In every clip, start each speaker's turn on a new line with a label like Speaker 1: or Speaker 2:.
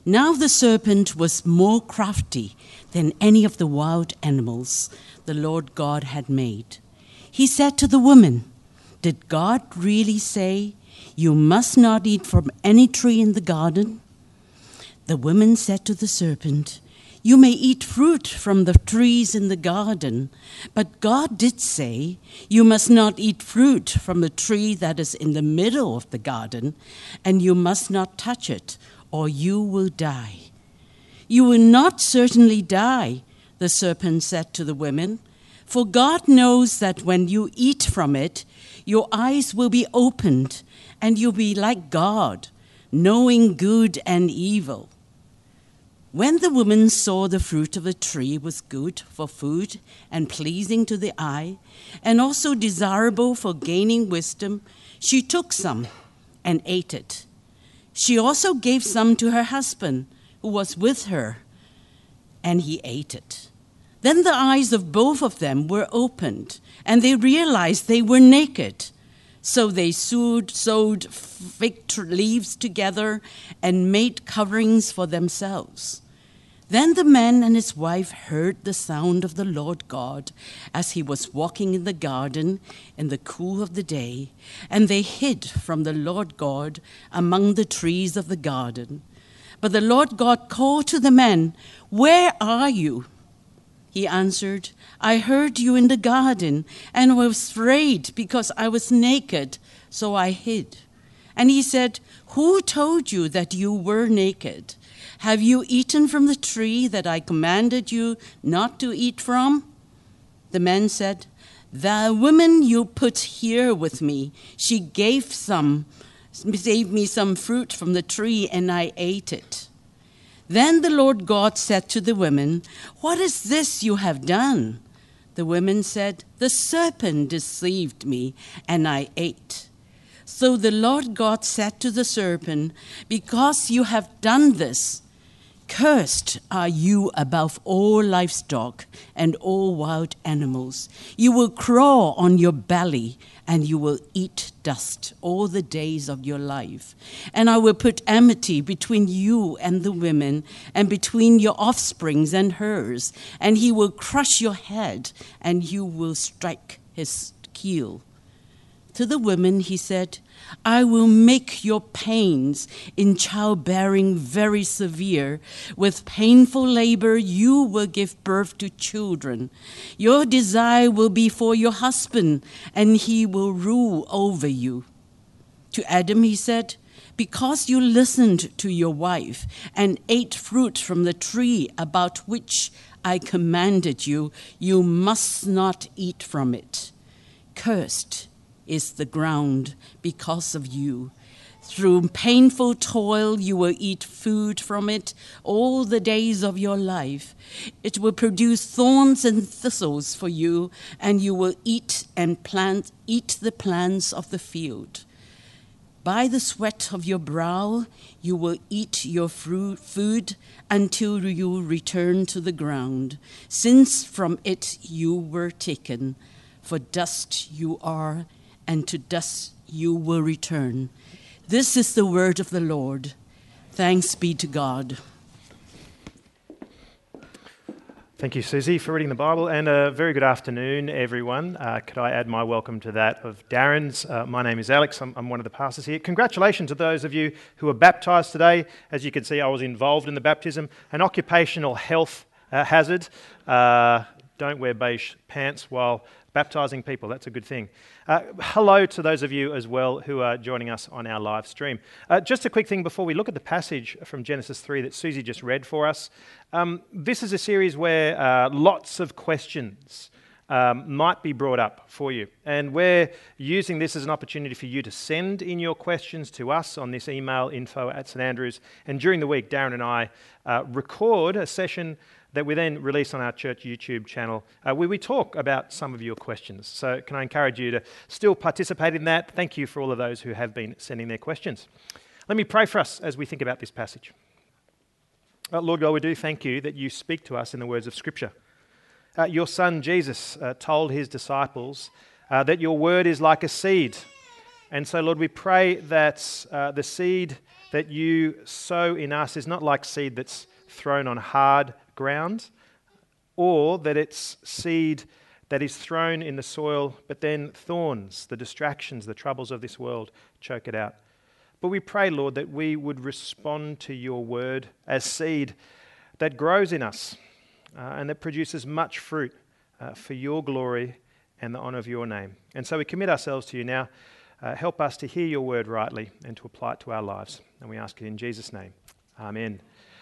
Speaker 1: Now the serpent was more crafty than any of the wild animals the Lord God had made. He said to the woman, "Did God really say, 'You must not eat from any tree in the garden'?" The woman said to the serpent, "You may eat fruit from the trees in the garden, but God did say, 'You must not eat fruit from the tree that is in the middle of the garden, and you must not touch it, or you will die.'" "You will not certainly die," the serpent said to the women, "for God knows that when you eat from it, your eyes will be opened, and you'll be like God, knowing good and evil." When the woman saw the fruit of the tree was good for food and pleasing to the eye, and also desirable for gaining wisdom, she took some and ate it. She also gave some to her husband, who was with her, and he ate it. Then the eyes of both of them were opened, and they realized they were naked. So they sewed fig leaves together and made coverings for themselves. Then the man and his wife heard the sound of the Lord God as he was walking in the garden in the cool of the day, and they hid from the Lord God among the trees of the garden. But the Lord God called to the man, "Where are you?" He answered, "I heard you in the garden and was afraid because I was naked, so I hid." And he said, "Who told you that you were naked? Have you eaten from the tree that I commanded you not to eat from?" The man said, "The woman you put here with me, she gave me some fruit from the tree, and I ate it." Then the Lord God said to the women, "What is this you have done?" The women said, "The serpent deceived me, and I ate." So the Lord God said to the serpent, "Because you have done this, cursed are you above all livestock and all wild animals. You will crawl on your belly, and you will eat dust all the days of your life. And I will put enmity between you and the women, and between your offsprings and hers, and he will crush your head, and you will strike his heel." To the women he said, "I will make your pains in childbearing very severe. With painful labor you will give birth to children. Your desire will be for your husband, and he will rule over you." To Adam he said, "Because you listened to your wife and ate fruit from the tree about which I commanded you, you must not eat from it. Cursed is the ground because of you. Through painful toil you will eat food from it all the days of your life. It will produce thorns and thistles for you, and you will eat the plants of the field. By the sweat of your brow you will eat your food until you return to the ground, since from it you were taken. For dust you are, and to dust you will return." This is the word of the Lord. Thanks be to God.
Speaker 2: Thank you, Susie, for reading the Bible, and a very good afternoon, everyone. Could I add my welcome to that of Darren's? My name is Alex. I'm one of the pastors here. Congratulations to those of you who were baptised today. As you can see, I was involved in the baptism. An occupational health hazard. Don't wear beige pants while baptising people. That's a good thing. Hello to those of you as well who are joining us on our live stream. Just a quick thing before we look at the passage from Genesis 3 that Susie just read for us. This is a series where lots of questions might be brought up for you. And we're using this as an opportunity for you to send in your questions to us on this email, info@standrews. And during the week, Darren and I record a session that we then release on our church YouTube channel where we talk about some of your questions. So can I encourage you to still participate in that? Thank you for all of those who have been sending their questions. Let me pray for us as we think about this passage. Lord God, we do thank you that you speak to us in the words of Scripture. Your son Jesus told his disciples that your word is like a seed. And so, Lord, we pray that the seed that you sow in us is not like seed that's thrown on hard ground, or that it's seed that is thrown in the soil, but then thorns, the distractions, the troubles of this world choke it out. But we pray, Lord, that we would respond to your word as seed that grows in us and that produces much fruit for your glory and the honour of your name. And so we commit ourselves to you now. Help us to hear your word rightly and to apply it to our lives. And we ask it in Jesus' name. Amen.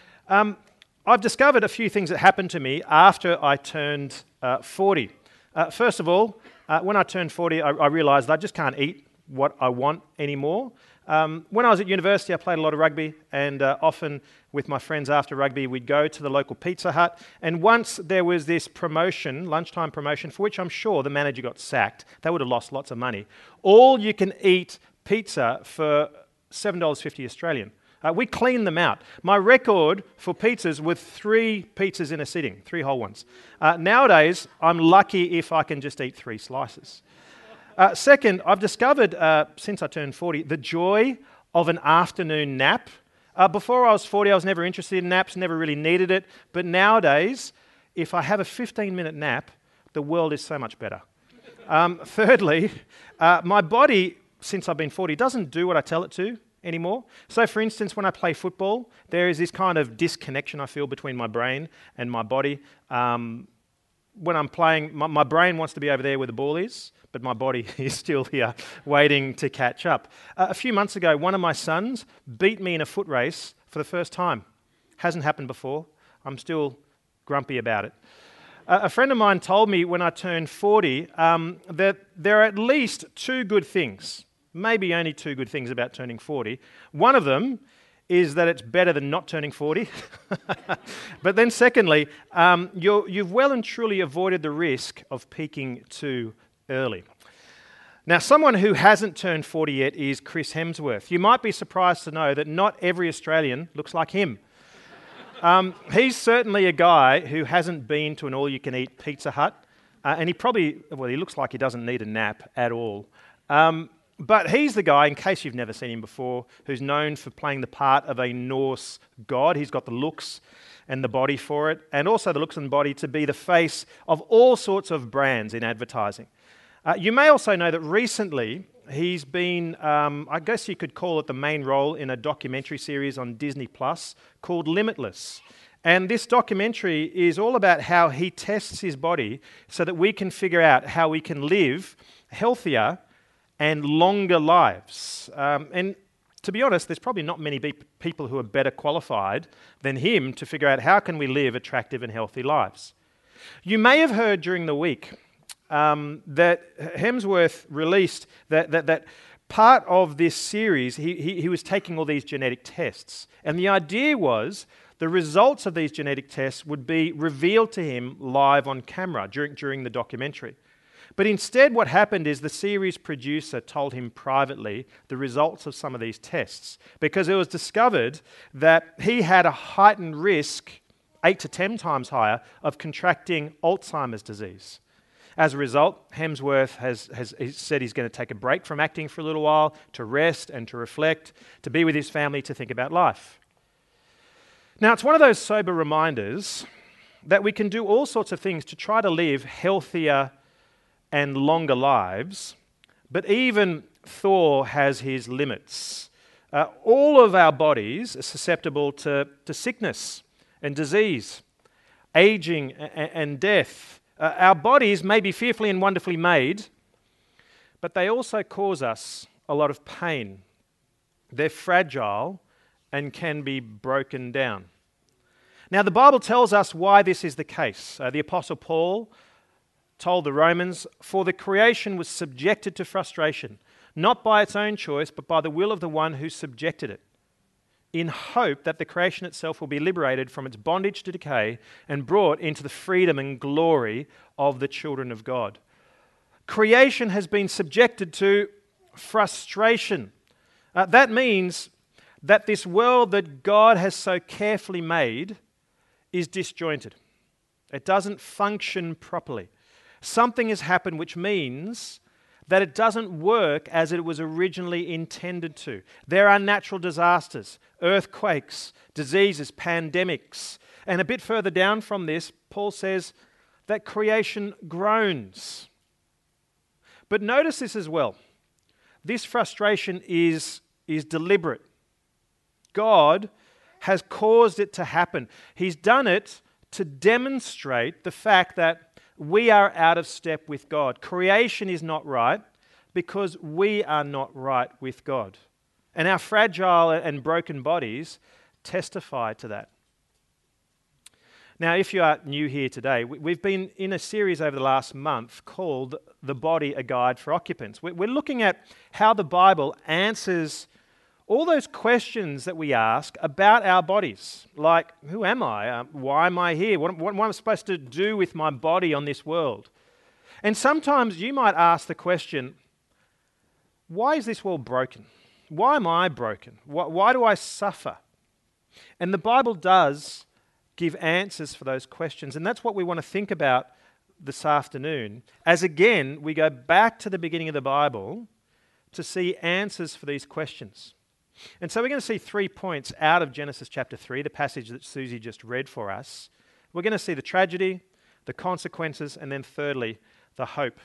Speaker 2: I've discovered a few things that happened to me after I turned 40. First of all, when I turned 40, I realised I just can't eat what I want anymore. When I was at university, I played a lot of rugby, and often with my friends after rugby, we'd go to the local Pizza Hut. And once there was this promotion, lunchtime promotion, for which I'm sure the manager got sacked. They would have lost lots of money. All you can eat pizza for $7.50 Australian. We cleaned them out. My record for pizzas was 3 pizzas in a sitting, 3 whole ones. Nowadays, I'm lucky if I can just eat 3 slices. Second, I've discovered, since I turned 40, the joy of an afternoon nap. Before I was 40, I was never interested in naps, never really needed it. But nowadays, if I have a 15-minute nap, the world is so much better. Thirdly, my body, since I've been 40, doesn't do what I tell it to anymore. So, for instance, when I play football, there is this kind of disconnection I feel between my brain and my body. When I'm playing, my brain wants to be over there where the ball is, but my body is still here waiting to catch up. A few months ago, one of my sons beat me in a foot race for the first time. Hasn't happened before. I'm still grumpy about it. A friend of mine told me when I turned 40 that there are at least 2 good things, maybe only 2 good things about turning 40. One of them is that it's better than not turning 40. But then secondly, you've well and truly avoided the risk of peaking too early. Now, someone who hasn't turned 40 yet is Chris Hemsworth. You might be surprised to know that not every Australian looks like him. He's certainly a guy who hasn't been to an all-you-can-eat Pizza Hut, and he looks like he doesn't need a nap at all. But he's the guy, in case you've never seen him before, who's known for playing the part of a Norse god. He's got the looks and the body for it, and also the looks and body to be the face of all sorts of brands in advertising. You may also know that recently he's been, I guess you could call it the main role in a documentary series on Disney Plus called Limitless. And this documentary is all about how he tests his body so that we can figure out how we can live healthier and longer lives. And to be honest, there's probably not many people who are better qualified than him to figure out how can we live attractive and healthy lives. You may have heard during the week that Hemsworth released that part of this series, he was taking all these genetic tests. And the idea was the results of these genetic tests would be revealed to him live on camera during the documentary. But instead what happened is the series producer told him privately the results of some of these tests, because it was discovered that he had a heightened risk, 8 to 10 times higher, of contracting Alzheimer's disease. As a result, Hemsworth has said he's going to take a break from acting for a little while, to rest and to reflect, to be with his family, to think about life. Now, it's one of those sober reminders that we can do all sorts of things to try to live healthier and longer lives, but even Thor has his limits. All of our bodies are susceptible to sickness and disease, aging and death. Our bodies may be fearfully and wonderfully made, but they also cause us a lot of pain. They're fragile and can be broken down. Now, the Bible tells us why this is the case. The Apostle Paul told the Romans, "For the creation was subjected to frustration, not by its own choice, but by the will of the one who subjected it, in hope that the creation itself will be liberated from its bondage to decay and brought into the freedom and glory of the children of God." Creation has been subjected to frustration. That means that this world that God has so carefully made is disjointed. It doesn't function properly. Something has happened which means that it doesn't work as it was originally intended to. There are natural disasters, earthquakes, diseases, pandemics. And a bit further down from this, Paul says that creation groans. But notice this as well. This frustration is deliberate. God has caused it to happen. He's done it to demonstrate the fact that we are out of step with God. Creation is not right because we are not right with God. And our fragile and broken bodies testify to that. Now, if you are new here today, we've been in a series over the last month called The Body, a Guide for Occupants. We're looking at how the Bible answers all those questions that we ask about our bodies, like, who am I? Why am I here? What am I supposed to do with my body on this world? And sometimes you might ask the question, why is this world broken? Why am I broken? Why do I suffer? And the Bible does give answers for those questions. And that's what we want to think about this afternoon, as again, we go back to the beginning of the Bible to see answers for these questions. And so we're going to see 3 points out of Genesis chapter 3, the passage that Susie just read for us. We're going to see the tragedy, the consequences, and then thirdly, the hope.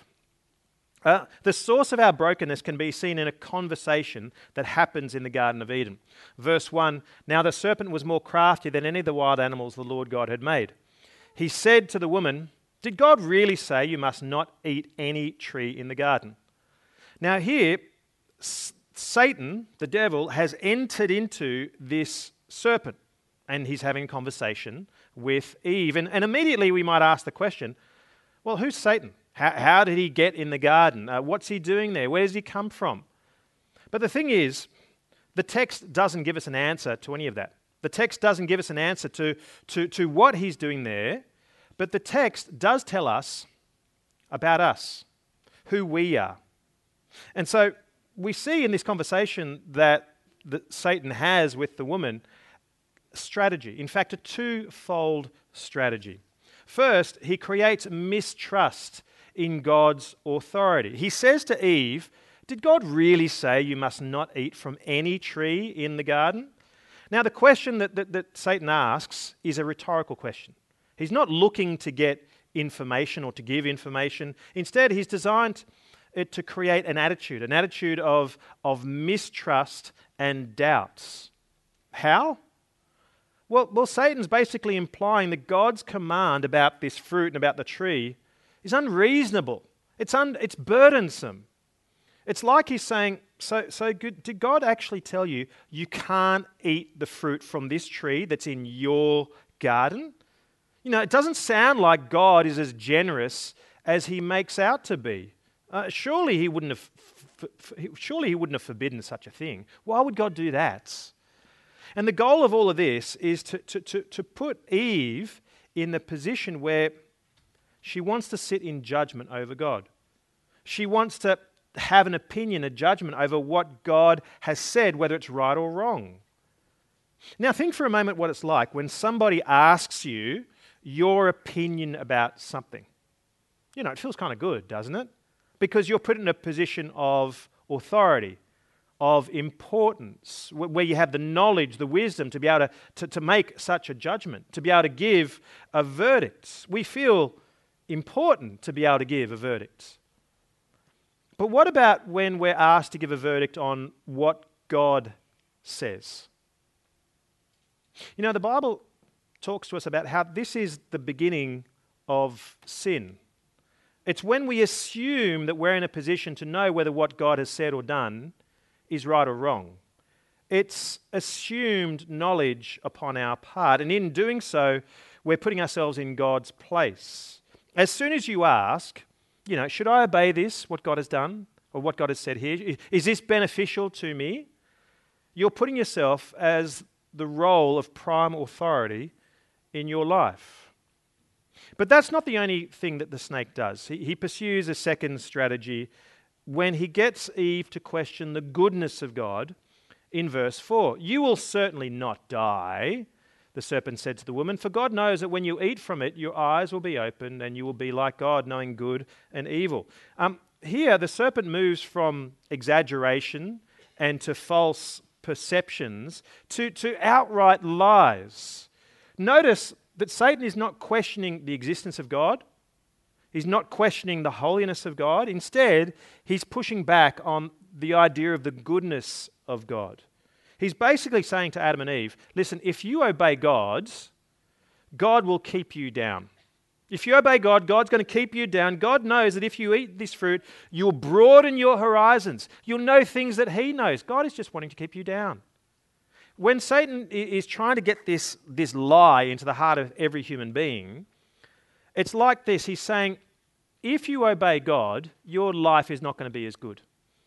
Speaker 2: The source of our brokenness can be seen in a conversation that happens in the Garden of Eden. Verse 1, "Now the serpent was more crafty than any of the wild animals the Lord God had made. He said to the woman, 'Did God really say you must not eat any tree in the garden?'" Now here, Satan, the devil, has entered into this serpent and he's having a conversation with Eve. And immediately we might ask the question, well, who's Satan? How did he get in the garden? What's he doing there? Where does he come from? But the thing is, the text doesn't give us an answer to any of that. The text doesn't give us an answer to what he's doing there, but the text does tell us about us, who we are. And so we see in this conversation that Satan has with the woman strategy. In fact, a twofold strategy. First, he creates mistrust in God's authority. He says to Eve, "Did God really say you must not eat from any tree in the garden?" Now, the question that Satan asks is a rhetorical question. He's not looking to get information or to give information. Instead, he's designed it to create an attitude of mistrust and doubts. How? Well, Satan's basically implying that God's command about this fruit and about the tree is unreasonable. It's burdensome. It's like he's saying, did God actually tell you you can't eat the fruit from this tree that's in your garden? You know, it doesn't sound like God is as generous as he makes out to be. Surely he wouldn't have forbidden such a thing. Why would God do that? And the goal of all of this is to put Eve in the position where she wants to sit in judgment over God. She wants to have an opinion, a judgment over what God has said, whether it's right or wrong. Now think for a moment what it's like when somebody asks you your opinion about something. You know, it feels kind of good, doesn't it? Because you're put in a position of authority, of importance, where you have the knowledge, the wisdom to be able to make such a judgment, to be able to give a verdict. We feel important to be able to give a verdict. But what about when we're asked to give a verdict on what God says? You know, the Bible talks to us about how this is the beginning of sin. It's when we assume that we're in a position to know whether what God has said or done is right or wrong. It's assumed knowledge upon our part, and in doing so, we're putting ourselves in God's place. As soon as you ask, you know, should I obey this, what God has done, or what God has said here? Is this beneficial to me? You're putting yourself as the role of prime authority in your life. But that's not the only thing that the snake does. He pursues a second strategy when he gets Eve to question the goodness of God in verse 4. "You will certainly not die," the serpent said to the woman, "for God knows that when you eat from it, your eyes will be opened and you will be like God, knowing good and evil." here the serpent moves from exaggeration and to false perceptions to outright lies. Notice that Satan is not questioning the existence of God. He's not questioning the holiness of God. Instead, he's pushing back on the idea of the goodness of God. He's basically saying to Adam and Eve, listen, if you obey God, God will keep you down. If you obey God, God's going to keep you down. God knows that if you eat this fruit, you'll broaden your horizons. You'll know things that He knows. God is just wanting to keep you down. When Satan is trying to get this lie into the heart of every human being, it's like this. He's saying, if you obey God, your life is not going to be as good.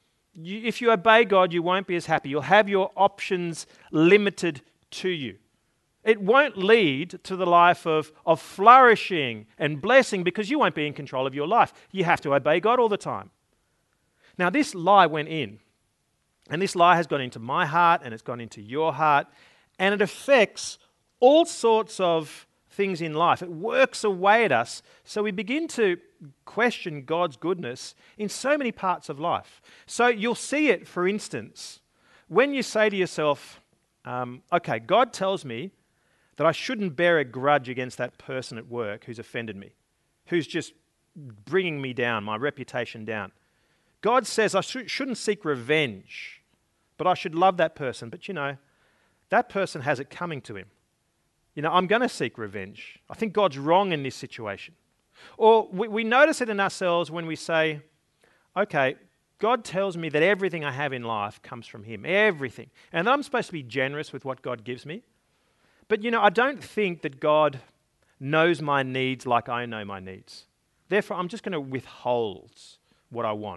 Speaker 2: If you obey God, you won't be as happy. You'll have your options limited to you. It won't lead to the life of flourishing and blessing because you won't be in control of your life. You have to obey God all the time. Now, this lie went in, and this lie has gone into my heart and it's gone into your heart, and it affects all sorts of things in life. It works away at us, so we begin to question God's goodness in so many parts of life. So you'll see it, for instance, when you say to yourself, okay, God tells me that I shouldn't bear a grudge against that person at work who's offended me, who's just bringing me down, my reputation down. God says I shouldn't seek revenge, but I should love that person. But that person has it coming to him. I'm going to seek revenge. I think God's wrong in this situation. Or we notice it in ourselves when we say, okay, God tells me that everything I have in life comes from Him, everything. And I'm supposed to be generous with what God gives me. But, I don't think that God knows my needs like I know my needs. Therefore, I'm just going to withhold what I want.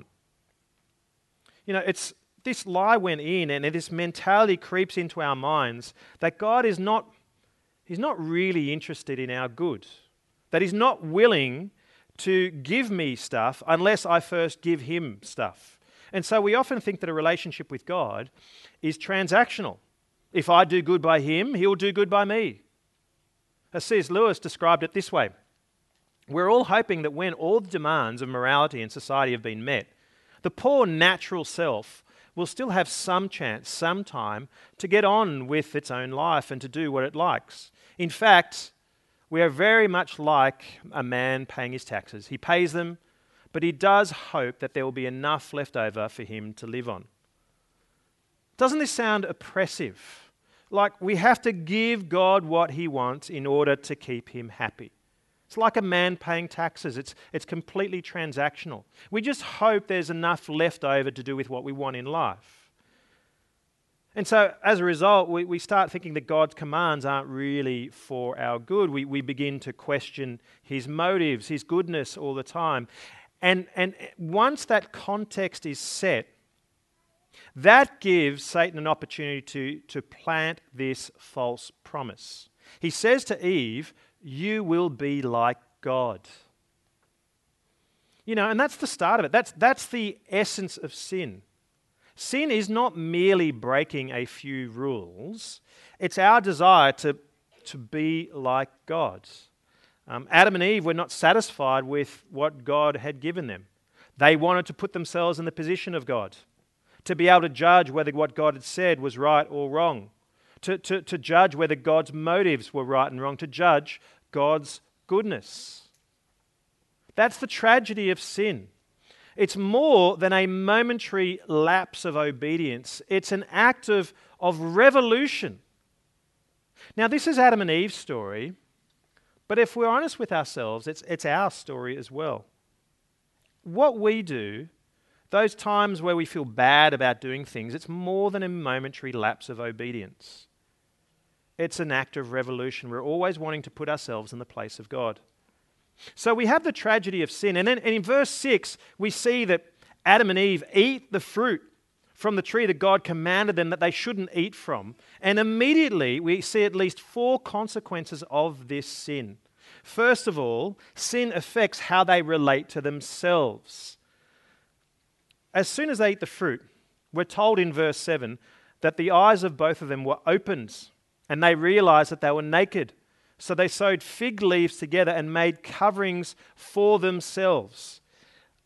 Speaker 2: It's this lie went in, and this mentality creeps into our minds that God is not, He's not really interested in our good. That He's not willing to give me stuff unless I first give Him stuff. And so we often think that a relationship with God is transactional. If I do good by Him, He'll do good by me. As C.S. Lewis described it this way, we're all hoping that when all the demands of morality and society have been met, the poor natural self will still have some chance, some time, to get on with its own life and to do what it likes. In fact, we are very much like a man paying his taxes. He pays them, but he does hope that there will be enough left over for him to live on. Doesn't this sound oppressive? Like we have to give God what He wants in order to keep Him happy. It's like a man paying taxes. It's completely transactional. We just hope there's enough left over to do with what we want in life. And so as a result, we start thinking that God's commands aren't really for our good. We begin to question His motives, His goodness all the time. And once that context is set, that gives Satan an opportunity to plant this false promise. He says to Eve, you will be like God. And that's the start of it. That's the essence of sin. Sin is not merely breaking a few rules. It's our desire to be like God. Adam and Eve were not satisfied with what God had given them. They wanted to put themselves in the position of God, to be able to judge whether what God had said was right or wrong, to judge whether God's motives were right and wrong, to judge God's goodness. That's the tragedy of sin. It's more than a momentary lapse of obedience. It's an act of revolution. Now, this is Adam and Eve's story, but if we're honest with ourselves, it's our story as well. What we do, those times where we feel bad about doing things, it's more than a momentary lapse of obedience. It's an act of revolution. We're always wanting to put ourselves in the place of God. So we have the tragedy of sin. And then in verse 6, we see that Adam and Eve eat the fruit from the tree that God commanded them that they shouldn't eat from. And immediately we see at least 4 consequences of this sin. First of all, sin affects how they relate to themselves. As soon as they eat the fruit, we're told in verse 7 that the eyes of both of them were opened and they realized that they were naked. So they sewed fig leaves together and made coverings for themselves.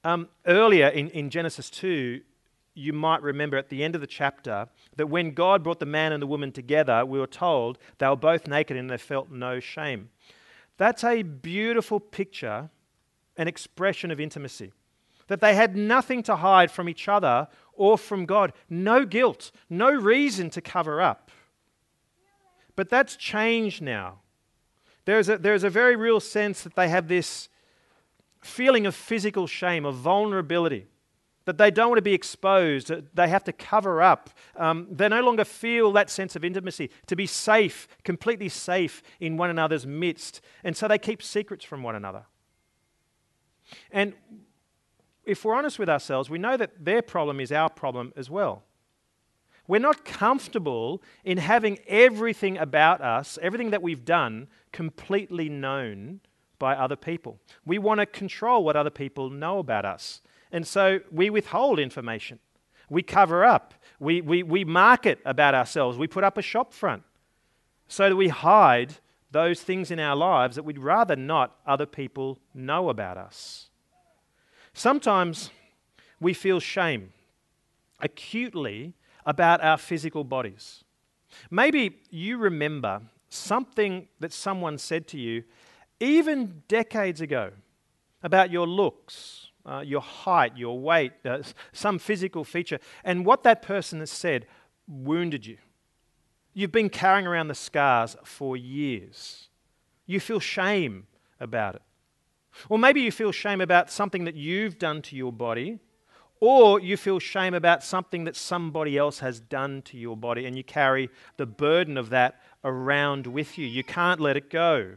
Speaker 2: Earlier in Genesis 2, you might remember at the end of the chapter that when God brought the man and the woman together, we were told they were both naked and they felt no shame. That's a beautiful picture, an expression of intimacy. That they had nothing to hide from each other or from God. No guilt, no reason to cover up. But that's changed now. There's a very real sense that they have this feeling of physical shame, of vulnerability, that they don't want to be exposed, that they have to cover up. They no longer feel that sense of intimacy, to be safe, completely safe in one another's midst. And so they keep secrets from one another. And if we're honest with ourselves, we know that their problem is our problem as well. We're not comfortable in having everything about us, everything that we've done, completely known by other people. We want to control what other people know about us. And so we withhold information. We cover up. We market about ourselves. We put up a shop front so that we hide those things in our lives that we'd rather not other people know about us. Sometimes we feel shame acutely about our physical bodies. Maybe you remember something that someone said to you even decades ago about your looks, your height, your weight, some physical feature, and what that person has said wounded you. You've been carrying around the scars for years. You feel shame about it. Or maybe you feel shame about something that you've done to your body, or you feel shame about something that somebody else has done to your body, and you carry the burden of that around with you. You can't let it go.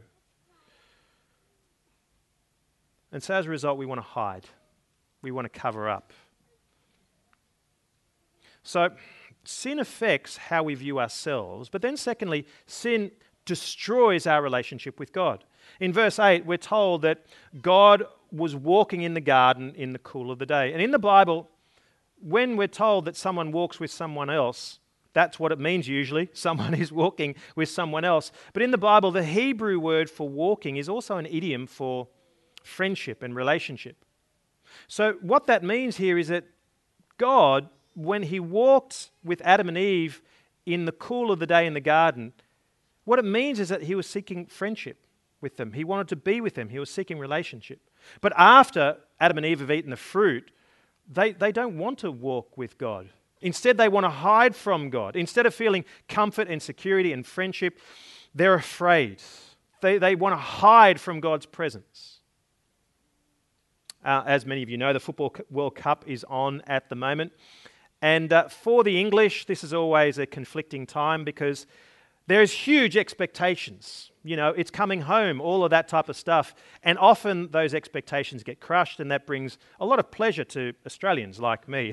Speaker 2: And so as a result, we want to hide. We want to cover up. So sin affects how we view ourselves, but then secondly, sin destroys our relationship with God. In verse 8, we're told that God was walking in the garden in the cool of the day. And in the Bible, when we're told that someone walks with someone else, that's what it means usually. Someone is walking with someone else. But in the Bible, the Hebrew word for walking is also an idiom for friendship and relationship. So what that means here is that God, when he walked with Adam and Eve in the cool of the day in the garden, what it means is that he was seeking friendship with them. He wanted to be with them. He was seeking relationship. But after Adam and Eve have eaten the fruit, they don't want to walk with God. Instead, they want to hide from God. Instead of feeling comfort and security and friendship, they're afraid. They want to hide from God's presence. As many of you know, the Football World Cup is on at the moment. And for the English, this is always a conflicting time because there's huge expectations. You know, it's coming home, all of that type of stuff. And often those expectations get crushed, and that brings a lot of pleasure to Australians like me.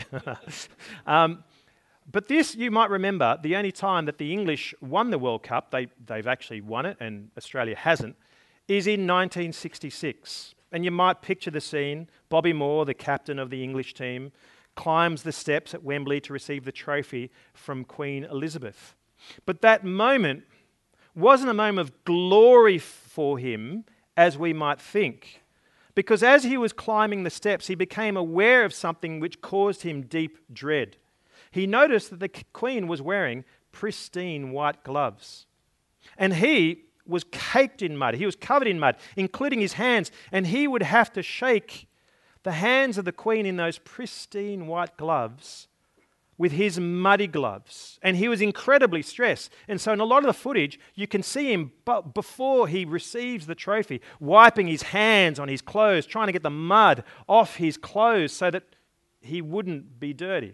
Speaker 2: But this, you might remember, the only time that the English won the World Cup, they've actually won it, and Australia hasn't, is in 1966. And you might picture the scene. Bobby Moore, the captain of the English team, climbs the steps at Wembley to receive the trophy from Queen Elizabeth. But that moment wasn't a moment of glory for him, as we might think. Because as he was climbing the steps, he became aware of something which caused him deep dread. He noticed that the Queen was wearing pristine white gloves. And he was caked in mud. He was covered in mud, including his hands. And he would have to shake the hands of the Queen in those pristine white gloves with his muddy gloves. And he was incredibly stressed. And so in a lot of the footage, you can see him before he receives the trophy, wiping his hands on his clothes, trying to get the mud off his clothes so that he wouldn't be dirty.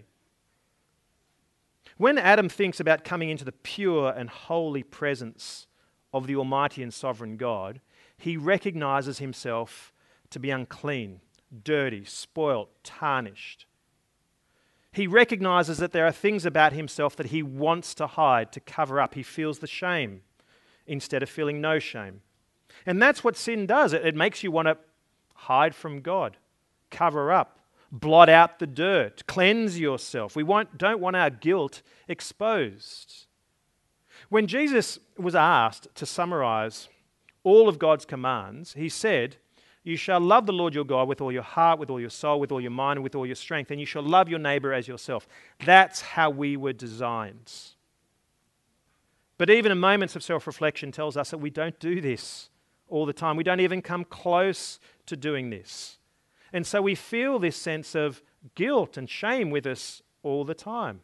Speaker 2: When Adam thinks about coming into the pure and holy presence of the Almighty and Sovereign God, he recognizes himself to be unclean, dirty, spoilt, tarnished. He recognizes that there are things about himself that he wants to hide, to cover up. He feels the shame instead of feeling no shame. And that's what sin does. It makes you want to hide from God, cover up, blot out the dirt, cleanse yourself. We don't want our guilt exposed. When Jesus was asked to summarize all of God's commands, he said, You shall love the Lord your God with all your heart, with all your soul, with all your mind, and with all your strength, and you shall love your neighbor as yourself. That's how we were designed. But even in moments of self-reflection tells us that we don't do this all the time. We don't even come close to doing this. And so we feel this sense of guilt and shame with us all the time.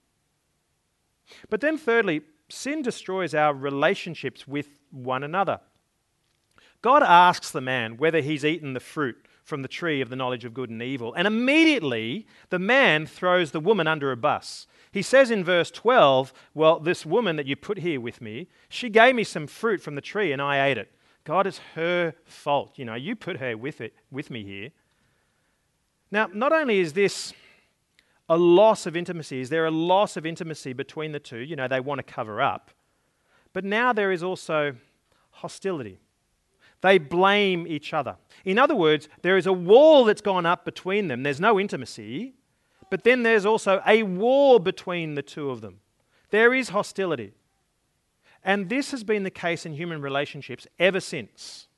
Speaker 2: But then thirdly, sin destroys our relationships with one another. God asks the man whether he's eaten the fruit from the tree of the knowledge of good and evil. And immediately the man throws the woman under a bus. He says in verse 12, well, this woman that you put here with me, she gave me some fruit from the tree and I ate it. God, it's her fault. You put her with me here. Now, not only is this a loss of intimacy, is there a loss of intimacy between the two? They want to cover up. But now there is also hostility. They blame each other. In other words, there is a wall that's gone up between them. There's no intimacy, but then there's also a war between the two of them. There is hostility. And this has been the case in human relationships ever since.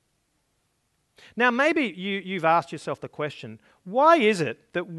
Speaker 2: Now, maybe you've asked yourself the question, why is it that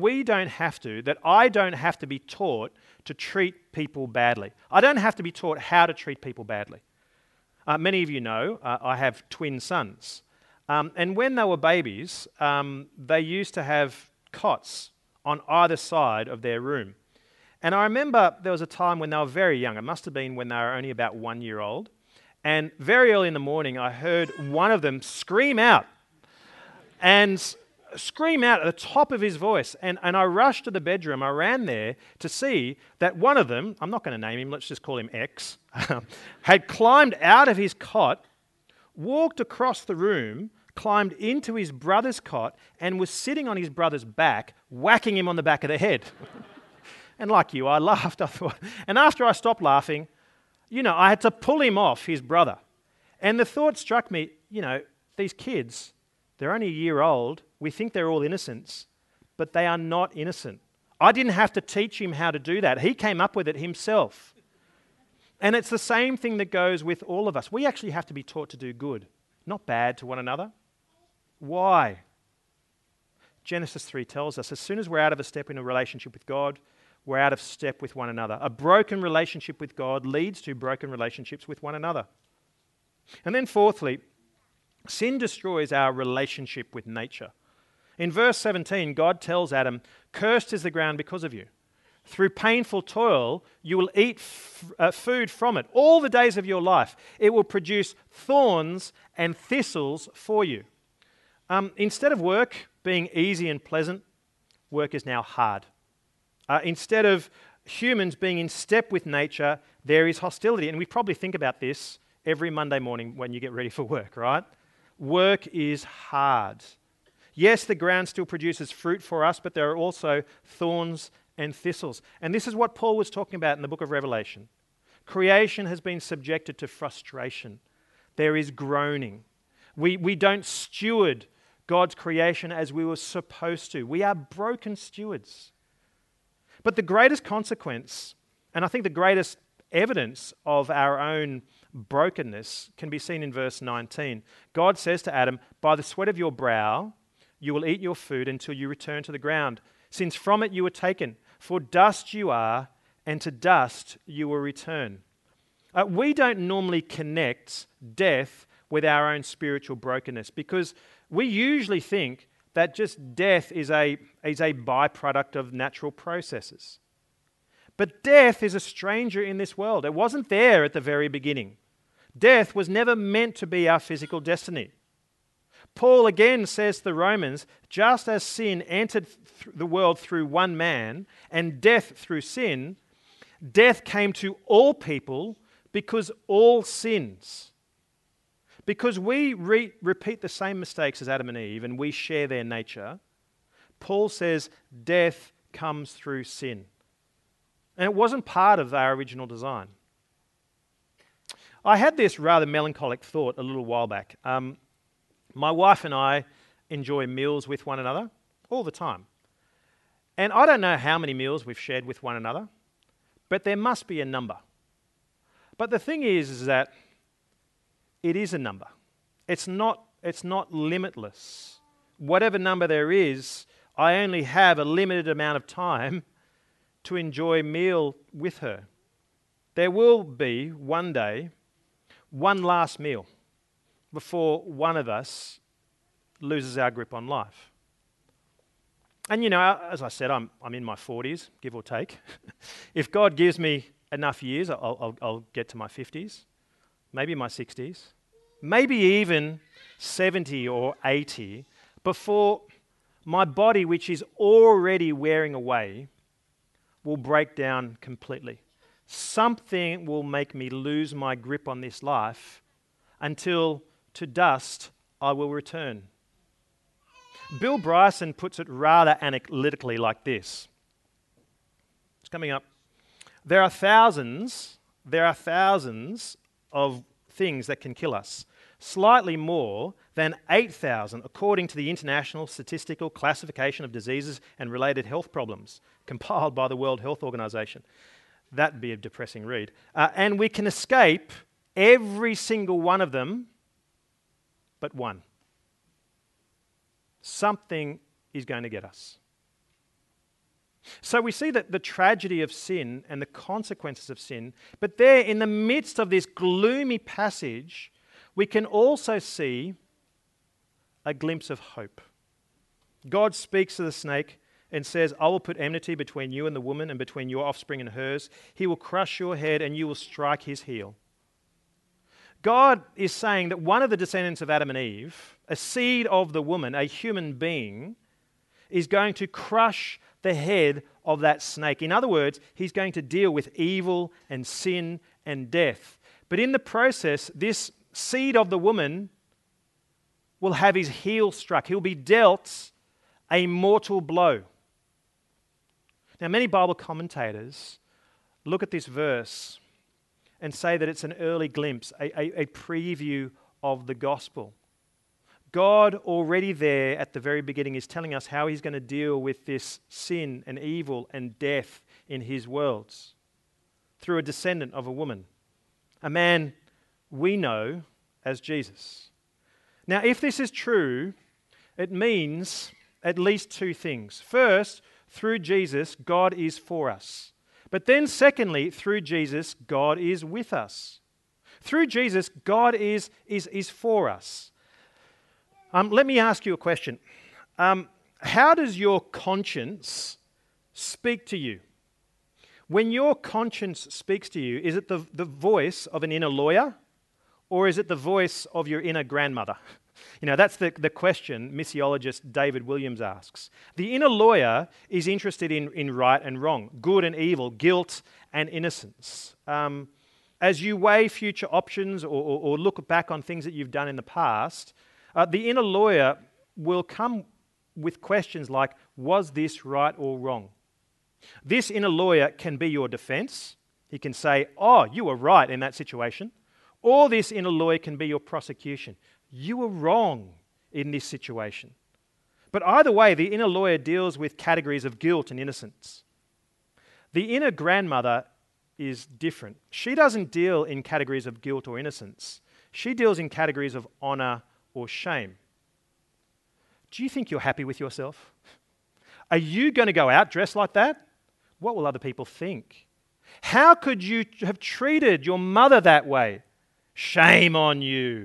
Speaker 2: I don't have to be taught to treat people badly? I don't have to be taught how to treat people badly. Many of you know I have twin sons. And when they were babies, they used to have cots on either side of their room. And I remember there was a time when they were very young. It must have been when they were only about 1 year old. And very early in the morning, I heard one of them scream out at the top of his voice. And I rushed to the bedroom. I ran there to see that one of them, I'm not going to name him, let's just call him X, had climbed out of his cot, walked across the room, climbed into his brother's cot, and was sitting on his brother's back, whacking him on the back of the head. And like you, I laughed, I thought. And after I stopped laughing, I had to pull him off his brother. And the thought struck me, these kids, they're only a year old. We think they're all innocents, but they are not innocent. I didn't have to teach him how to do that. He came up with it himself. And it's the same thing that goes with all of us. We actually have to be taught to do good, not bad to one another. Why? Genesis 3 tells us as soon as we're out of a step in a relationship with God, we're out of step with one another. A broken relationship with God leads to broken relationships with one another. And then fourthly, sin destroys our relationship with nature. In verse 17, God tells Adam, "Cursed is the ground because of you. Through painful toil, you will eat food from it. All the days of your life, it will produce thorns and thistles for you." Instead of work being easy and pleasant, work is now hard. Instead of humans being in step with nature, there is hostility. And we probably think about this every Monday morning when you get ready for work, right? Work is hard. Yes, the ground still produces fruit for us, but there are also thorns and thistles. And this is what Paul was talking about in the book of Revelation. Creation has been subjected to frustration. There is groaning. We don't steward God's creation as we were supposed to. We are broken stewards. But the greatest consequence, and I think the greatest evidence of our own brokenness, can be seen in verse 19. God says to Adam, "By the sweat of your brow you will eat your food until you return to the ground, since from it you were taken. For dust you are, and to dust you will return." We don't normally connect death with our own spiritual brokenness because we usually think that just death is a byproduct of natural processes. But death is a stranger in this world. It wasn't there at the very beginning. Death was never meant to be our physical destiny. Paul again says to the Romans, just as sin entered the world through one man and death through sin, death came to all people because all sins. Because we repeat the same mistakes as Adam and Eve and we share their nature, Paul says death comes through sin. And it wasn't part of our original design. I had this rather melancholic thought a little while back. My wife and I enjoy meals with one another all the time. And I don't know how many meals we've shared with one another, but there must be a number. But the thing is that it is a number. It's not it's not limitless. Whatever number there is, I only have a limited amount of time to enjoy a meal with her. There will be one day, one last meal before one of us loses our grip on life. And as I said, I'm in my 40s, give or take. If God gives me enough years, I'll get to my 50s, maybe my 60s, maybe even 70 or 80, before my body, which is already wearing away, will break down completely. Something will make me lose my grip on this life until to dust I will return. Bill Bryson puts it rather analytically like this. It's coming up. There are thousands of things that can kill us. Slightly more than 8,000 according to the International Statistical Classification of Diseases and Related Health Problems, compiled by the World Health Organization. That'd be a depressing read. And we can escape every single one of them but one. Something is going to get us. So we see that the tragedy of sin and the consequences of sin, but there in the midst of this gloomy passage, we can also see a glimpse of hope. God speaks to the snake and says, I will put enmity between you and the woman and between your offspring and hers. He will crush your head and you will strike his heel. God is saying that one of the descendants of Adam and Eve, a seed of the woman, a human being, is going to crush the head of that snake. In other words, he's going to deal with evil and sin and death. But in the process, this seed of the woman will have his heel struck. He'll be dealt a mortal blow. Now, many Bible commentators look at this verse and say that it's an early glimpse, a preview of the gospel. God already there at the very beginning is telling us how he's going to deal with this sin and evil and death in his worlds through a descendant of a woman, a man we know as Jesus. Now, if this is true, it means at least two things. First, through Jesus, God is for us. But then secondly, through Jesus, God is with us. Through Jesus, God is for us. Let me ask you a question. How does your conscience speak to you? When your conscience speaks to you, is it the voice of an inner lawyer or is it the voice of your inner grandmother? That's the question missiologist David Williams asks. The inner lawyer is interested in right and wrong, good and evil, guilt and innocence. As you weigh future options or look back on things that you've done in the past, the inner lawyer will come with questions like, was this right or wrong? This inner lawyer can be your defense. He can say, oh, you were right in that situation. Or this inner lawyer can be your prosecution. You were wrong in this situation. But either way, the inner lawyer deals with categories of guilt and innocence. The inner grandmother is different. She doesn't deal in categories of guilt or innocence. She deals in categories of honor or shame. Do you think you're happy with yourself? Are you going to go out dressed like that? What will other people think? How could you have treated your mother that way? Shame on you.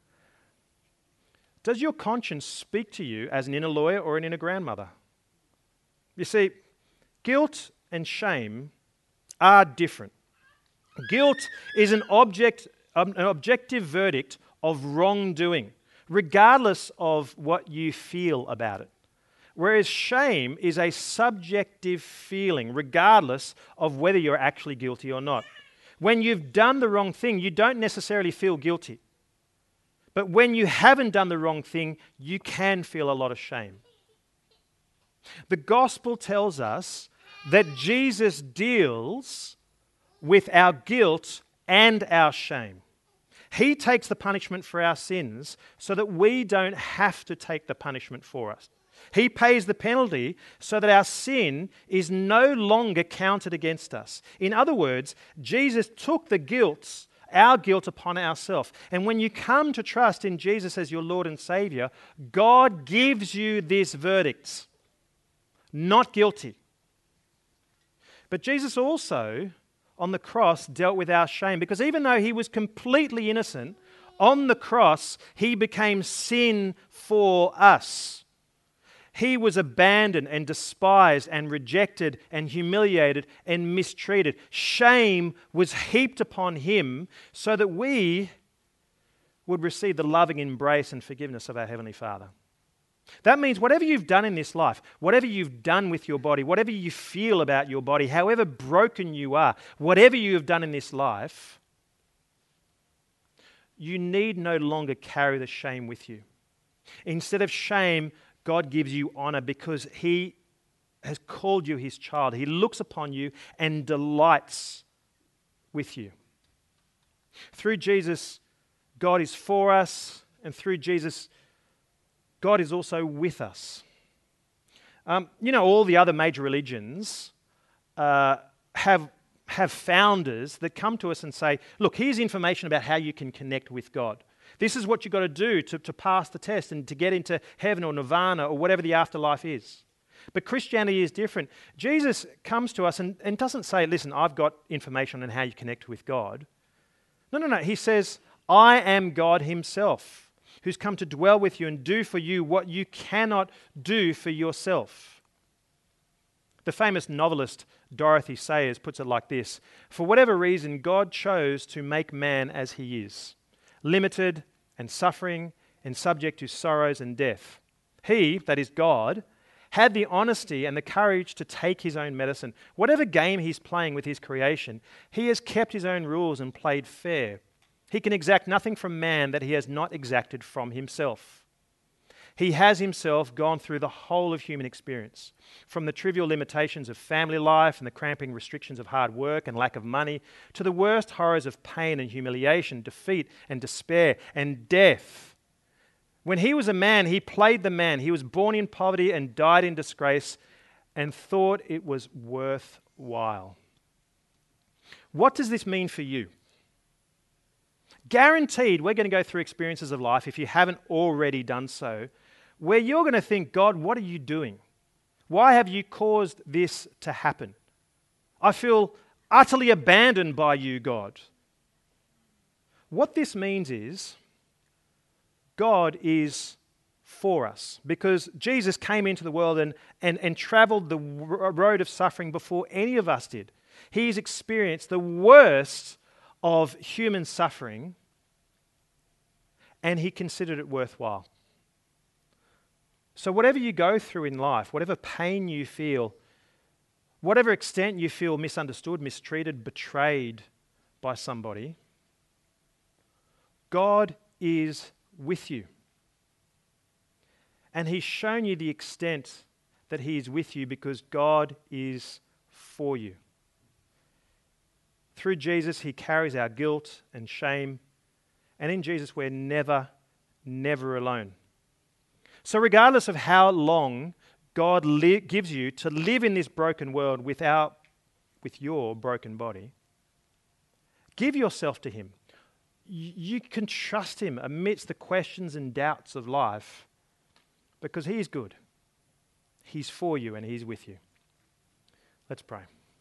Speaker 2: Does your conscience speak to you as an inner lawyer or an inner grandmother? You see, guilt and shame are different. Guilt is an objective verdict of wrongdoing, regardless of what you feel about it. Whereas shame is a subjective feeling, regardless of whether you're actually guilty or not. When you've done the wrong thing, you don't necessarily feel guilty. But when you haven't done the wrong thing, you can feel a lot of shame. The gospel tells us that Jesus deals with our guilt and our shame. He takes the punishment for our sins so that we don't have to take the punishment for us. He pays the penalty so that our sin is no longer counted against us. In other words, Jesus took the guilt our guilt upon ourselves. And when you come to trust in Jesus as your Lord and Savior, God gives you this verdict: not guilty. But Jesus also, on the cross, dealt with our shame, because even though he was completely innocent, on the cross, he became sin for us. He was abandoned and despised and rejected and humiliated and mistreated. Shame was heaped upon him so that we would receive the loving embrace and forgiveness of our Heavenly Father. That means whatever you've done in this life, whatever you've done with your body, whatever you feel about your body, however broken you are, whatever you have done in this life, you need no longer carry the shame with you. Instead of shame, God gives you honor because he has called you his child. He looks upon you and delights with you. Through Jesus, God is for us, and through Jesus, God is also with us. All the other major religions have founders that come to us and say, look, here's information about how you can connect with God. This is what you've got to do to pass the test and to get into heaven or nirvana or whatever the afterlife is. But Christianity is different. Jesus comes to us and doesn't say, listen, I've got information on how you connect with God. No. He says, I am God himself, who's come to dwell with you and do for you what you cannot do for yourself. The famous novelist Dorothy Sayers puts it like this: for whatever reason, God chose to make man as he is, limited and suffering and subject to sorrows and death. He, that is God, had the honesty and the courage to take his own medicine. Whatever game he's playing with his creation, he has kept his own rules and played fair. He can exact nothing from man that he has not exacted from himself. He has himself gone through the whole of human experience, from the trivial limitations of family life and the cramping restrictions of hard work and lack of money, to the worst horrors of pain and humiliation, defeat and despair and death. When he was a man, he played the man. He was born in poverty and died in disgrace and thought it was worthwhile. What does this mean for you? Guaranteed, we're going to go through experiences of life, if you haven't already done so, where you're going to think, God, what are you doing? Why have you caused this to happen? I feel utterly abandoned by you, God. What this means is God is for us, because Jesus came into the world and traveled the road of suffering before any of us did. He's experienced the worst of human suffering, and he considered it worthwhile. So whatever you go through in life, whatever pain you feel, whatever extent you feel misunderstood, mistreated, betrayed by somebody, God is with you. And he's shown you the extent that he is with you because God is for you. Through Jesus, he carries our guilt and shame. And in Jesus, we're never, never alone. So regardless of how long God gives you to live in this broken world with your broken body, give yourself to him. You can trust him amidst the questions and doubts of life because he is good. He's for you and he's with you. Let's pray.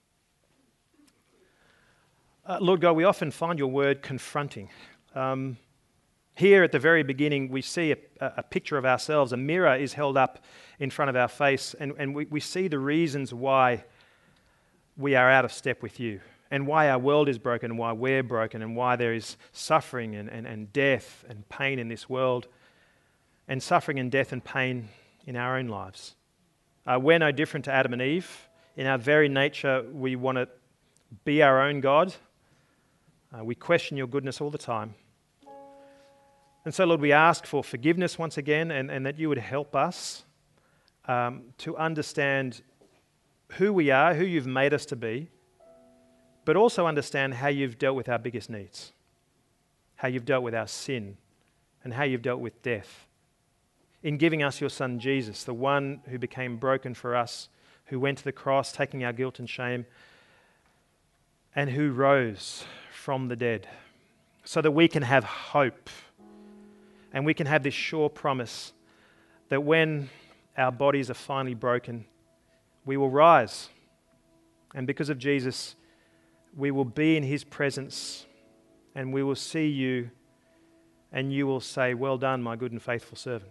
Speaker 2: Lord God, we often find your word confronting. Here at the very beginning, we see a picture of ourselves. A mirror is held up in front of our face, and we see the reasons why we are out of step with you, and why our world is broken, and why we're broken, and why there is suffering and death and pain in this world, and suffering and death and pain in our own lives. We're no different to Adam and Eve. In our very nature, we want to be our own God. We question your goodness all the time. And so, Lord, we ask for forgiveness once again and that you would help us to understand who we are, who you've made us to be, but also understand how you've dealt with our biggest needs, how you've dealt with our sin, and how you've dealt with death. In giving us your Son, Jesus, the one who became broken for us, who went to the cross, taking our guilt and shame, and who rose from the dead. so that we can have hope and we can have this sure promise that when our bodies are finally broken, we will rise. And because of Jesus, we will be in his presence and we will see you and you will say, "Well done, my good and faithful servant."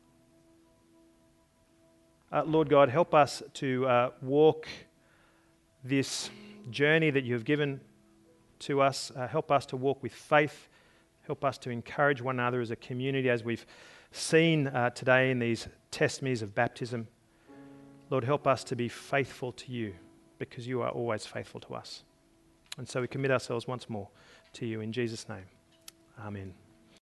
Speaker 2: Lord God, help us to walk this journey that you have given to us. Help us to walk with faith. Help us to encourage one another as a community, as we've seen today in these testimonies of baptism. Lord, help us to be faithful to you, because you are always faithful to us. And so we commit ourselves once more to you in Jesus' name. Amen.